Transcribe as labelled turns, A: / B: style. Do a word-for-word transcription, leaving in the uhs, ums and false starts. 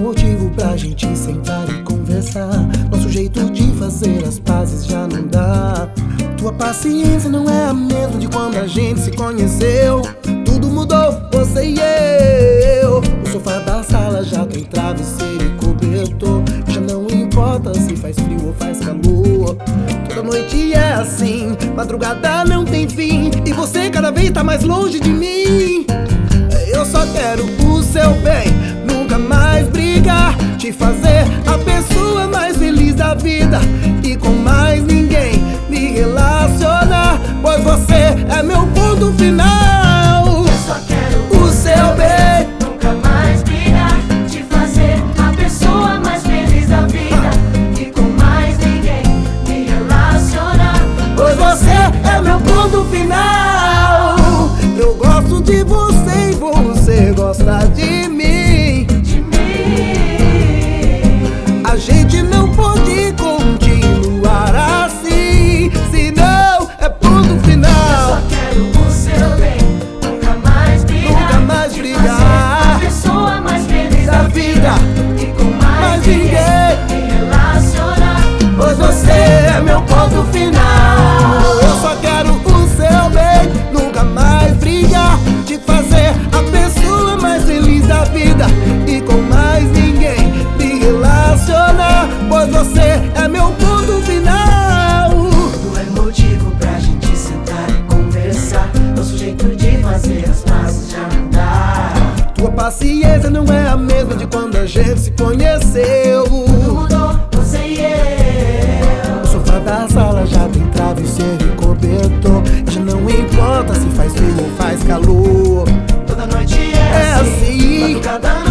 A: motivo pra gente sentar e conversar. Nosso jeito de fazer as pazes já não dá. Tua paciência não é a mesma de quando a gente se conheceu. Tudo mudou, você e eu. O sofá da sala já tem travesseiro e cobertor. Já não importa se faz frio ou faz calor. Toda noite é assim, madrugada não tem fim, e você cada vez tá mais longe de mim. Eu só quero o seu bem, nunca mais brigar, te fazer a pessoa mais feliz da vida e com mais ninguém me relacionar, pois você é meu ponto final.
B: Eu só quero
A: o seu bem,
B: nunca mais brigar, te fazer a pessoa mais feliz da vida e com mais ninguém me relacionar,
A: pois você é meu ponto final. Eu gosto de você e você gosta de mim.
B: de mim.
A: A gente não pode continuar assim, senão é ponto
B: Eu
A: final.
B: só quero o seu bem, nunca mais brigar,
A: Nunca mais
B: te
A: brigar.
B: fazer a pessoa mais feliz da vida e com mais
A: Mas
B: ninguém
A: ninguém,
B: me relacionar,
A: pois você é meu ponto final. Eu só quero o seu bem, nunca mais brigar, te fazer a pessoa mais feliz da vida e com mais ninguém me relacionar, pois você é meu ponto final.
B: Tudo é motivo pra gente sentar e conversar. Nosso jeito de fazer as pazes já não dá.
A: Tua paciência não é a mesma de quando a gente se conheceu.
B: Tudo mudou, você e eu.
A: O sofá da sala já tem travesseiro e cobertor. Já não importa se faz frio ou faz calor.
B: Toda noite é,
A: É
B: assim,
A: assim,
B: madrugada